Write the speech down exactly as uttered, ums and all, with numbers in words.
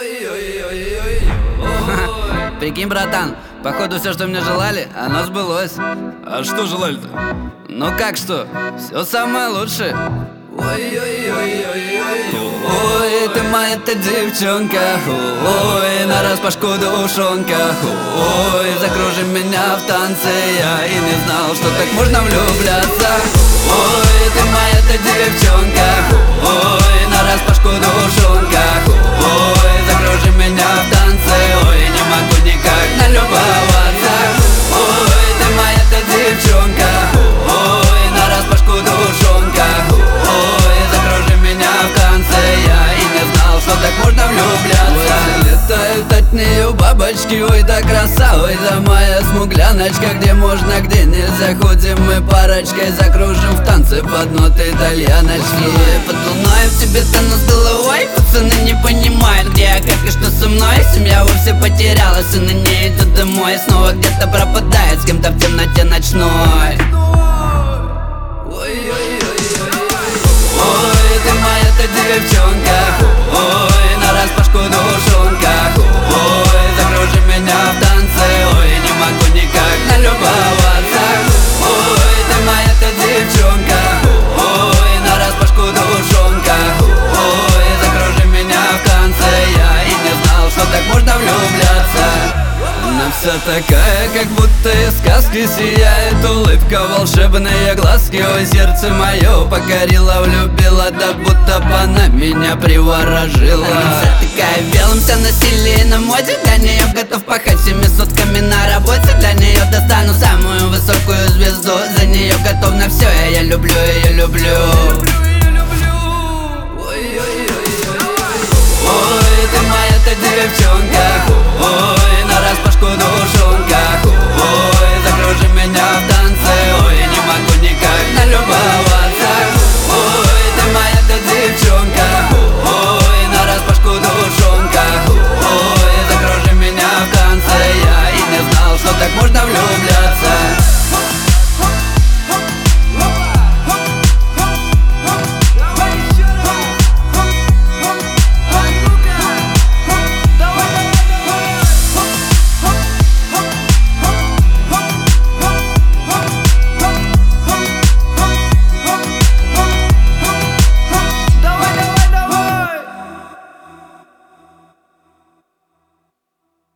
Прикинь, братан, походу все, что мне желали, оно сбылось. А что желали-то? Ну как что? Все самое лучшее. Ой, ты моя-то девчонка, ой, на распашку душонка, ой, закружи меня в танце, я и не знал, что так можно влюбляться. Ой, ты моя-то девчонка, ой, на распашку душонка, ой, закружи меня в танце, ой, не могу никак налюбоваться. Ой, ты моя-то девчонка, ой, на распашку душонка, ой, закружи меня в конце, я и не знал, что так можно влюбляться. Ой, летают от нее бабочки, ой, да краса, ой, да моя смугляночка, где можно, где нельзя, ходим мы парочкой, закружим в танце под ноты итальяночки. Под луной в тебе тону с головой, пацаны не понимают, где я, как и что со мной. Семья вовсе потерялась и на ней идут домой, снова где-то пропадает с кем-то в темноте ночной. Ой, ты моя-то девчонка, ой, на распашку душонка, ой, закружи меня в танце, ой, не могу никак налюбоваться. Ой, ты моя-то девчонка, ой, на распашку душонка, ой, закружи меня в конце, я и не знал, что так можно влюбляться. Она вся такая, как будто из сказки, сияет улыбка, волшебные глазки. Ой, сердце мое покорила, влюбила, да будто бы она меня приворожила. Она вся такая в белом, вся на стиле и на моде, для нее готов пахать всеми сутками на работе. Для нее достану самую высокую звезду, за нее готов на все, я, я люблю ее, люблю.